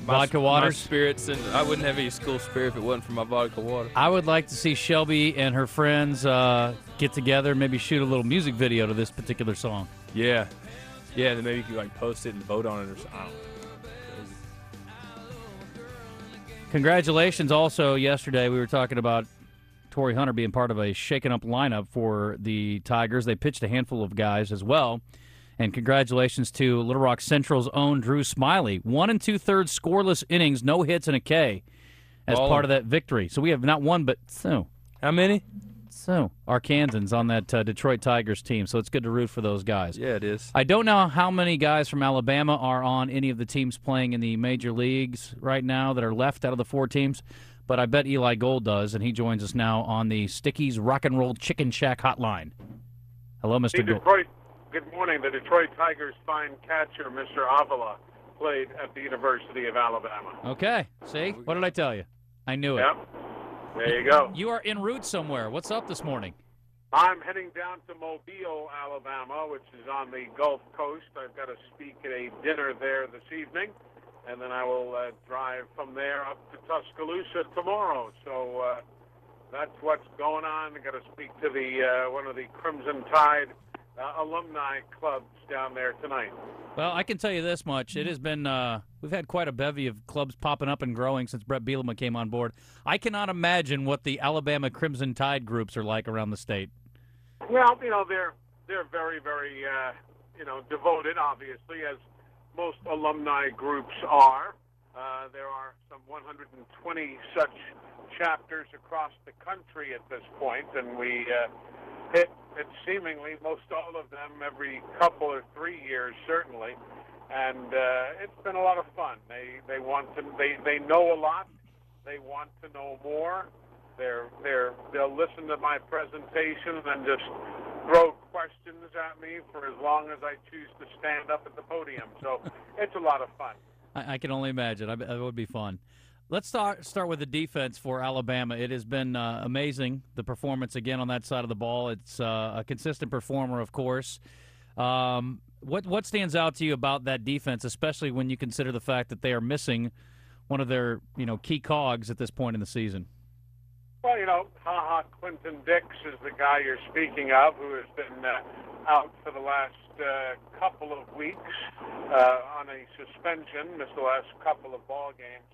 Vodka My waters? spirits, and I wouldn't have any school spirit if it wasn't for my vodka water. I would like to see Shelby and her friends get together and maybe shoot a little music video to this particular song. Yeah. Yeah, then maybe you could post it and vote on it or something. I don't know. Congratulations also yesterday. We were talking about Torrey Hunter being part of a shaken-up lineup for the Tigers. They pitched a handful of guys as well. And congratulations to Little Rock Central's own Drew Smiley. 1 2/3 scoreless innings, no hits, and a K as part of that victory. So we have not one, but two. How many? So Arkansans on that Detroit Tigers team. So it's good to root for those guys. Yeah, it is. I don't know how many guys from Alabama are on any of the teams playing in the major leagues right now that are left out of the 4 teams, but I bet Eli Gold does, and he joins us now on the Sticky's Rock and Roll Chicken Shack hotline. Hello, Mr. Gold. Good morning. The Detroit Tigers' fine catcher, Mr. Avila, played at the University of Alabama. Okay. See? What did I tell you? I knew it. Yep. There you go. You are en route somewhere. What's up this morning? I'm heading down to Mobile, Alabama, which is on the Gulf Coast. I've got to speak at a dinner there this evening, and then I will drive from there up to Tuscaloosa tomorrow. So that's what's going on. I've got to speak to the one of the Crimson Tide alumni clubs down there tonight. Well, I can tell you this much. It has been, we've had quite a bevy of clubs popping up and growing since Brett Bielema came on board. I cannot imagine what the Alabama Crimson Tide groups are like around the state. Well, they're very, very, devoted, obviously, as most alumni groups are. There are some 120 such chapters across the country at this point, and we hit seemingly most all of them every couple or 3 years, certainly, and it's been a lot of fun. They want to they know a lot. They want to know more. They'll listen to my presentation and just throw questions at me for as long as I choose to stand up at the podium. So it's a lot of fun. I can only imagine. It would be fun. Let's start with the defense for Alabama. It has been amazing, the performance again on that side of the ball. It's a consistent performer, of course. What stands out to you about that defense, especially when you consider the fact that they are missing one of their key cogs at this point in the season? Well, Clinton Dix is the guy you're speaking of, who has been out for the last couple of weeks on a suspension, missed the last couple of ball games.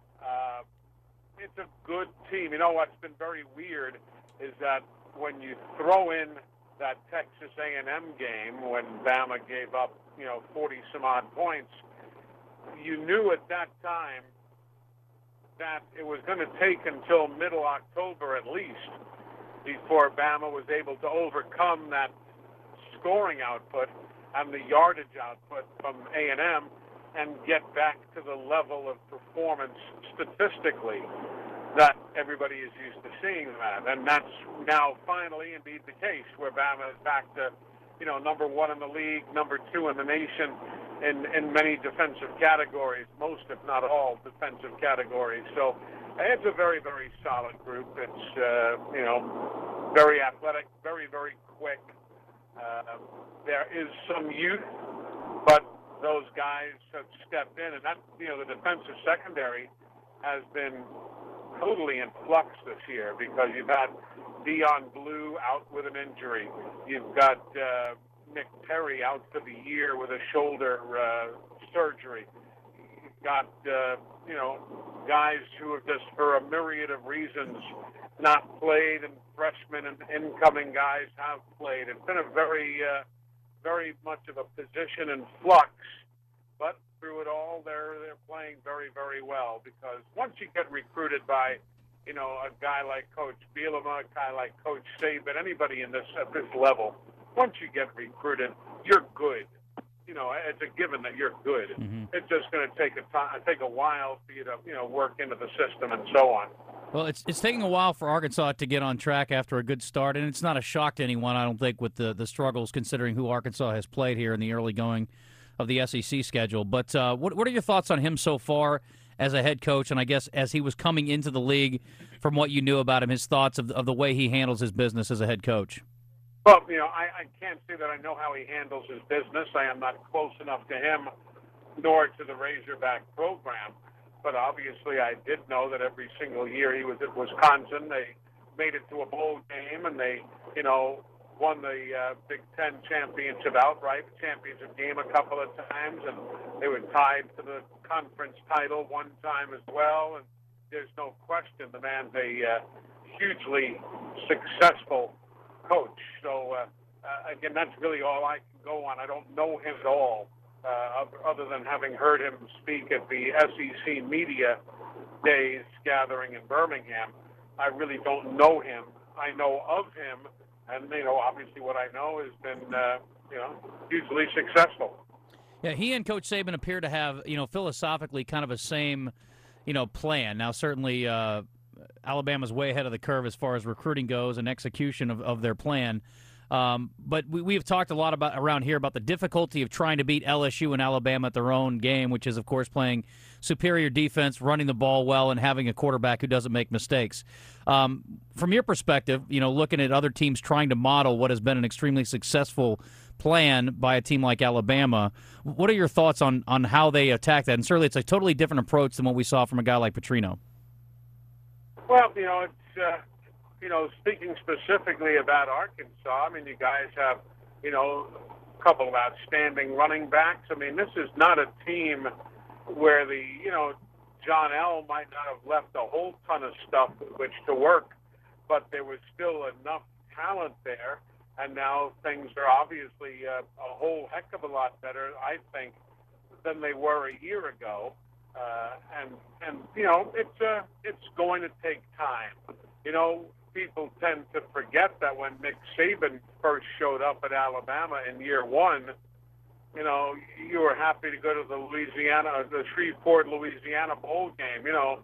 It's a good team. What's been very weird is that when you throw in that Texas A&M game when Bama gave up, 40-some-odd points, you knew at that time that it was going to take until middle October at least before Bama was able to overcome that scoring output and the yardage output from A&M and get back to the level of performance statistically that everybody is used to seeing that. And that's now finally indeed the case, where Bama is back to, number 1 in the league, number 2 in the nation in many defensive categories, most if not all defensive categories. So it's a very, very solid group. It's, very athletic, very, very quick. There is some youth, but those guys have stepped in, and that, the defensive secondary has been totally in flux this year because you've had Dion Blue out with an injury. You've got Nick Perry out for the year with a shoulder surgery. You've got, guys who have just, for a myriad of reasons, not played, and freshmen and incoming guys have played. It's been a very, very much of a position in flux, but through it all, they're playing very, very well, because once you get recruited by, a guy like Coach Bielema, a guy like Coach Saban, anybody at this level, once you get recruited, you're good. It's a given that you're good. Mm-hmm. It's just going to take a while for you to, work into the system and so on. Well, it's taking a while for Arkansas to get on track after a good start, and it's not a shock to anyone, I don't think, with the struggles, considering who Arkansas has played here in the early going of the SEC schedule. But what are your thoughts on him so far as a head coach, and I guess as he was coming into the league, from what you knew about him, his thoughts of the way he handles his business as a head coach? Well, I can't say that I know how he handles his business. I am not close enough to him nor to the Razorback program. but obviously I did know that every single year he was at Wisconsin, they made it to a bowl game, and they, won the Big Ten championship outright, championship game a couple of times, and they were tied to the conference title one time as well. And there's no question the man's a hugely successful coach. So, again, that's really all I can go on. I don't know him at all, other than having heard him speak at the SEC Media Days gathering in Birmingham. I really don't know him. I know of him, and, obviously what I know has been, hugely successful. Yeah, he and Coach Saban appear to have, philosophically kind of a same, plan. Now, certainly Alabama's way ahead of the curve as far as recruiting goes and execution of their plan. But we have talked a lot around here about the difficulty of trying to beat LSU and Alabama at their own game, which is, of course, playing superior defense, running the ball well, and having a quarterback who doesn't make mistakes. From your perspective, looking at other teams trying to model what has been an extremely successful plan by a team like Alabama, what are your thoughts on how they attack that? And certainly it's a totally different approach than what we saw from a guy like Petrino. Well, it's... speaking specifically about Arkansas, you guys have, a couple of outstanding running backs. This is not a team where John L. might not have left a whole ton of stuff with which to work, but there was still enough talent there, and now things are obviously a whole heck of a lot better, I think, than they were a year ago. It's going to take time. People tend to forget that when Nick Saban first showed up at Alabama in year one, you were happy to go to the Shreveport, Louisiana bowl game,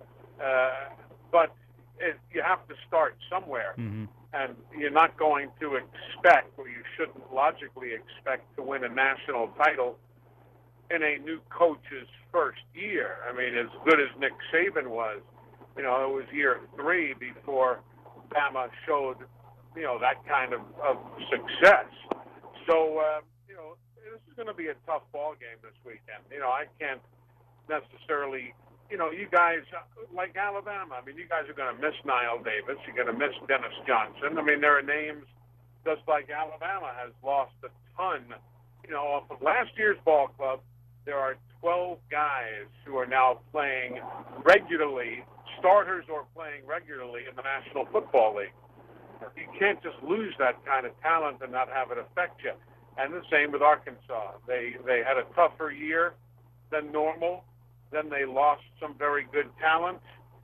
but you have to start somewhere. Mm-hmm. And you're not going to expect, or you shouldn't logically expect, to win a national title in a new coach's first year. As good as Nick Saban was, it was year 3 before Bama showed, that kind of success. So, this is going to be a tough ball game this weekend. I can't necessarily, you guys, like Alabama, you guys are going to miss Niall Davis. You're going to miss Dennis Johnson. There are names, just like Alabama has lost a ton. Off of last year's ball club, there are 12 guys who are now playing regularly, starters or playing regularly in the National Football League. You can't just lose that kind of talent and not have it affect you. And the same with Arkansas. They had a tougher year than normal. Then they lost some very good talent.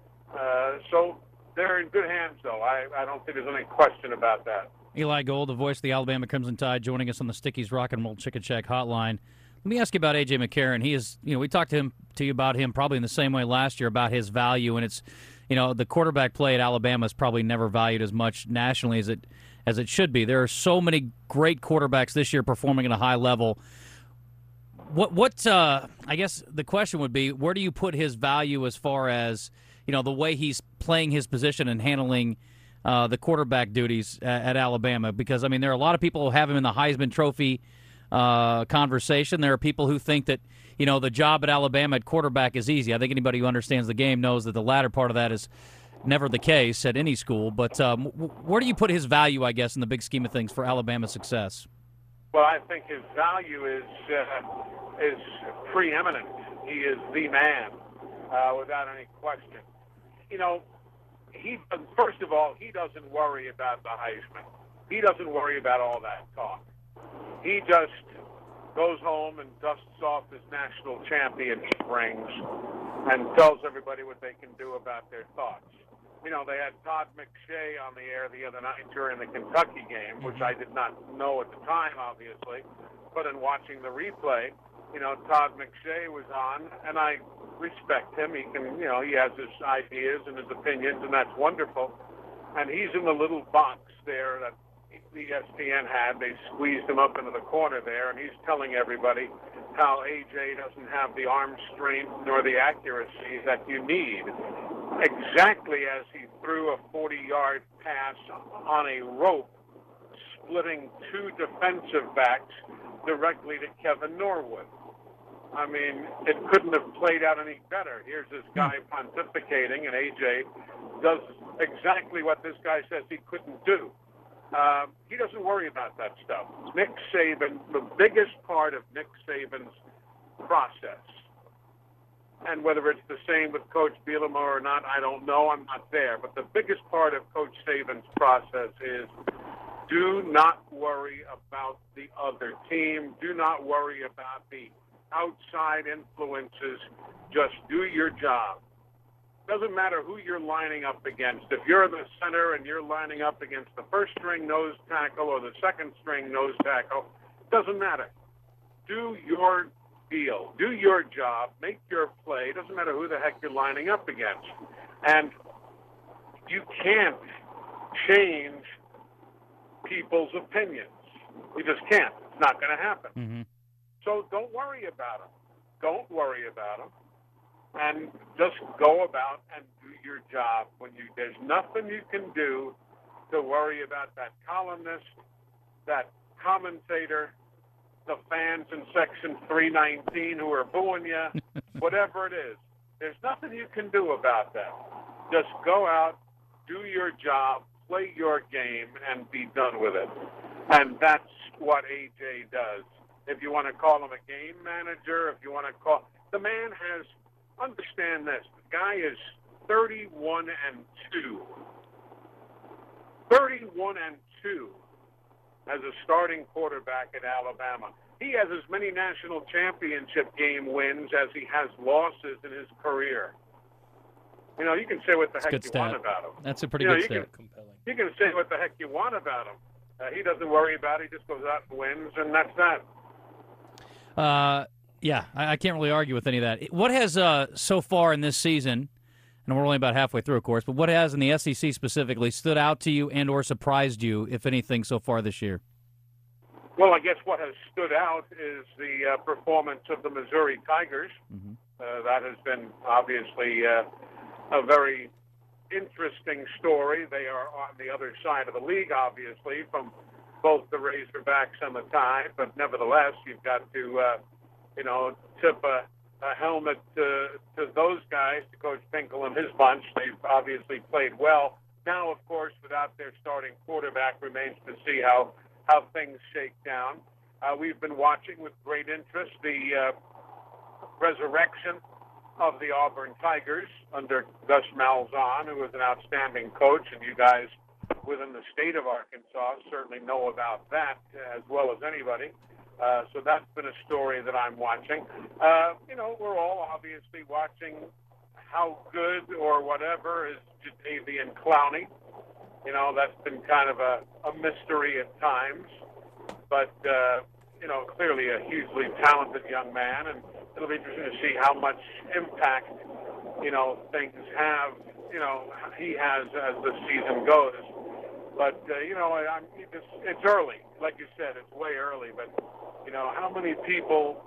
So they're in good hands, though. I don't think there's any question about that. Eli Gold, the voice of the Alabama Crimson Tide, joining us on the Sticky's Rock and Roll Chicken Shack hotline. Let me ask you about A.J. McCarron. He is, we talked to you about him probably in the same way last year about his value, and it's, the quarterback play at Alabama is probably never valued as much nationally as it should be. There are so many great quarterbacks this year performing at a high level. What I guess the question would be, where do you put his value as far as, the way he's playing his position and handling the quarterback duties at Alabama? Because, there are a lot of people who have him in the Heisman Trophy conversation. There are people who think that, the job at Alabama at quarterback is easy. I think anybody who understands the game knows that the latter part of that is never the case at any school. But where do you put his value, I guess, in the big scheme of things for Alabama's success? Well, I think his value is preeminent. He is the man, without any question. First of all, he doesn't worry about the Heisman. He doesn't worry about all that talk. He just goes home and dusts off his national championship rings and tells everybody what they can do about their thoughts. They had Todd McShay on the air the other night during the Kentucky game, which I did not know at the time, obviously. But in watching the replay, Todd McShay was on, and I respect him. He can, he has his ideas and his opinions, and that's wonderful. And he's in the little box there that ESPN had. They squeezed him up into the corner there, and he's telling everybody how AJ doesn't have the arm strength nor the accuracy that you need. Exactly as he threw a 40-yard pass on a rope, splitting 2 defensive backs directly to Kevin Norwood. I mean, it couldn't have played out any better. Here's this guy pontificating, and A.J. does exactly what this guy says he couldn't do. He doesn't worry about that stuff. Nick Saban, the biggest part of Nick Saban's process, and whether it's the same with Coach Bielema or not, I don't know. I'm not there. But the biggest part of Coach Saban's process is do not worry about the other team. Do not worry about the outside influences. Just do your job. Doesn't matter who you're lining up against. If you're the center and you're lining up against the first-string nose tackle or the second-string nose tackle, doesn't matter. Do your deal. Do your job. Make your play. Doesn't matter who the heck you're lining up against. And you can't change people's opinions. You just can't. It's not going to happen. Mm-hmm. So don't worry about them. Don't worry about them. And just go about and do your job. There's nothing you can do to worry about that columnist, that commentator, the fans in Section 319 who are booing you, whatever it is. There's nothing you can do about that. Just go out, do your job, play your game, and be done with it. And that's what A.J. does. If you want to call him a game manager, if you want to call... The man has... Understand this. The guy is 31-2. 31-2 as a starting quarterback at Alabama. He has as many national championship game wins as he has losses in his career. You know, you can say what the heck you want about him. That's a pretty good stat. You can say what the heck you want about him. He doesn't worry about it. He just goes out and wins, and that's that. Yeah, I can't really argue with any of that. What has, so far in this season, and we're only about halfway through, of course, but what has in the SEC specifically stood out to you and or surprised you, if anything, so far this year? Well, I guess what has stood out is the performance of the Missouri Tigers. Mm-hmm. That has been obviously a very interesting story. They are on the other side of the league, obviously, from both the Razorbacks and the Tide, but nevertheless, you've got to... tip a helmet to those guys, to Coach Pinkel and his bunch. They've obviously played well. Now, of course, without their starting quarterback, remains to see how things shake down. We've been watching with great interest the resurrection of the Auburn Tigers under Gus Malzahn, who was an outstanding coach, and you guys within the state of Arkansas certainly know about that as well as anybody. So that's been a story that I'm watching. We're all obviously watching how good or whatever is Jadeveon Clowney. That's been kind of a mystery at times. But, clearly a hugely talented young man. And it'll be interesting to see how much impact, things have, he has as the season goes. But, it's early. Like you said, it's way early. But, how many people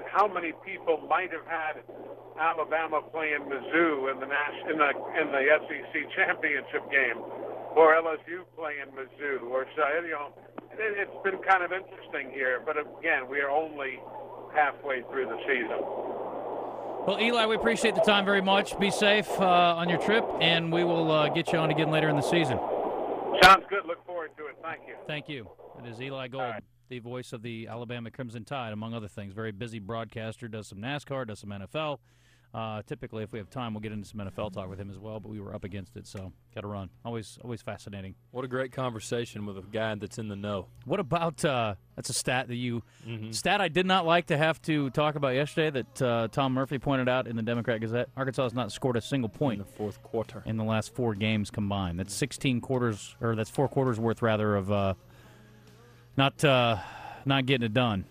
might have had Alabama playing Mizzou in the SEC championship game, or LSU playing Mizzou, or it's been kind of interesting here. But again, we are only halfway through the season. Well, Eli, we appreciate the time very much. Be safe on your trip, and we will get you on again later in the season. Sounds good. Look forward to it. Thank you. Thank you. It is Eli Gold, the voice of the Alabama Crimson Tide, among other things. Very busy broadcaster, does some NASCAR, does some NFL. Typically, if we have time, we'll get into some NFL talk with him as well, but we were up against it, so got to run. Always fascinating. What a great conversation with a guy that's in the know. What about, that's a stat that stat I did not like to have to talk about yesterday that Tom Murphy pointed out in the Democrat Gazette. Arkansas has not scored a single point in the fourth quarter in the last 4 games combined. That's 16 quarters, or that's 4 quarters worth, rather, of not getting it done.